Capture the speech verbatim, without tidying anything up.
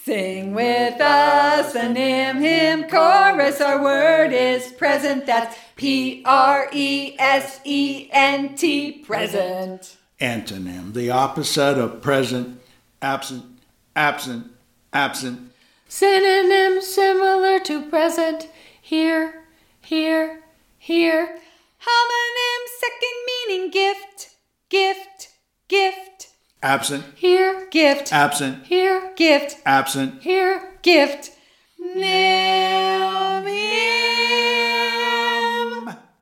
Sing with us an hymn, hymn chorus. Our word is present. That's P R E S E N T, present. Antonym, the opposite of present, absent, absent, absent. Synonym, similar to present, here, here, here. Homonym, second meaning, gift, gift, gift. Absent, here, gift, absent, here, gift, absent, here, gift. Name.